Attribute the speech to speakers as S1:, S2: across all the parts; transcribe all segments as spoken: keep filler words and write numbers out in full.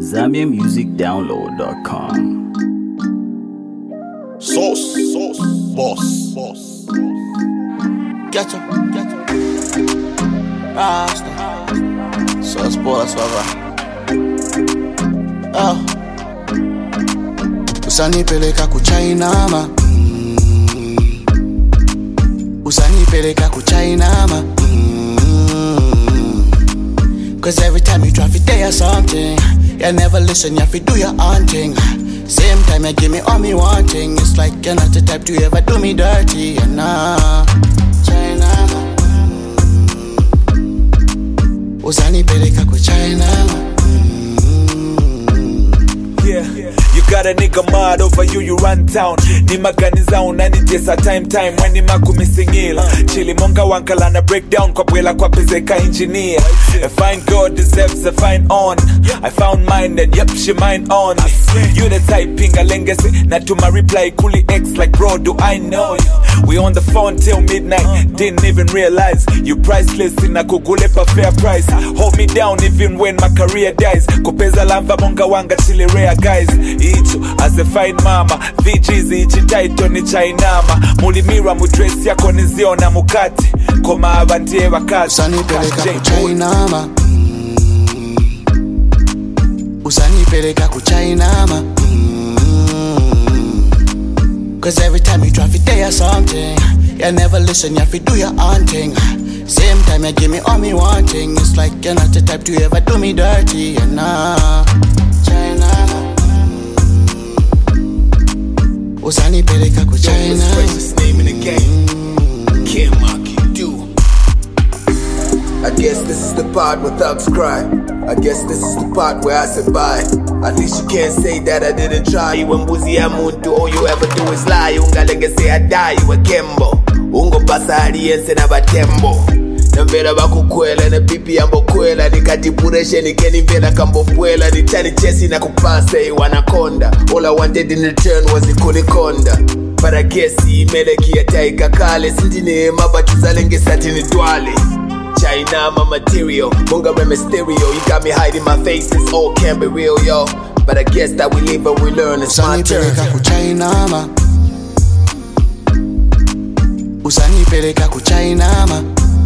S1: Zambia Music Download dot com.
S2: Sauce, sauce, boss, boss. Get up, get up. Rasta. Sauce, boss, baba. Oh. Usanipeleka kuchainama. Mm. Usanipeleka kuchainama. Mm. Cause every time you try to tell something, you never listen, you have to do your own thing. Same time you give me all me wanting. It's like you're not the type to ever do me dirty. And nah, China. Usanipeleka ku China.
S3: Yeah, you got a nigga mad over you, you run town. Ni maganiza unani jesa time time. When makumisingila chili monga wankala na breakdown kwa bwela kwa pezeka engineer. A fine girl deserves a fine on. I found mine and yep, she mine on. You the type pinga lengese na to my reply kuli X like bro, do I know you? We on the phone till midnight, didn't even realize you priceless in a kukule pa fair price. Hold me down even when my career dies. Kupeza lamba monga wanga chili rare guys. Icho as a fine mama, V G's ichi title ni chainama. Mulimira mudress yako niziona mukati. Koma abantie wakazi.
S2: Usanipeleka ku chainama. Usanipeleka ku chainama. Cause every time you try to tell something, you never listen, you have to do your own thing. Same time you give me all me wanting. It's like you're not the type to ever do me dirty. And nah, China. Usanipeleka ku China.
S4: Greatest name in the game. Kim Maki do. I guess this is the part where thugs cry. I guess this is the part where I said bye. At least you can't say that I didn't try. You and Buzi Amuntu, all you ever do is lie. Unga lenge say I die, you a Kembo. Ungo pasa aliense na batembo. Nambera bakukwela na pipi ambo kwela. Nikatipureshe nikeni mvela kambo pwela. Nitani chesi na kupase wanakonda. All I wanted in return was ikulikonda. But I guess imeleki ya taika kale. Sindine mabachuza lenge satini dwale. China, my material, Munga reme stereo. You got me hiding my face, it's all can't be real, yo. But I guess that we live and we learn, it's my turn.
S2: Usanipeleka ku chainama. Usanipeleka ku chainama.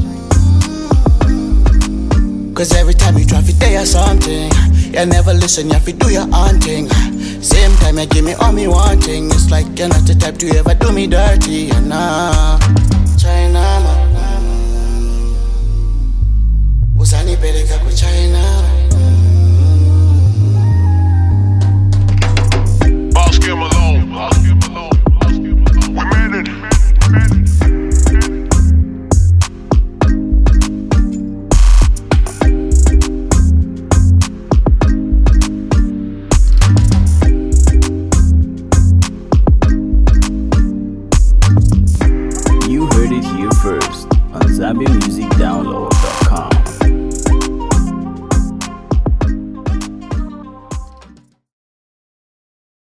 S2: Cause every time you try to tell something, you never listen, you have to do your own thing. Same time you give me all me wanting. It's like you're not the type to ever do me dirty. And nah, China. Usanipeleka ku China.
S5: Boss, give him alone. Boss, give him alone. Boss, give him alone. We made it. We made it.
S1: You heard it here first on Zambia Music Download dot com.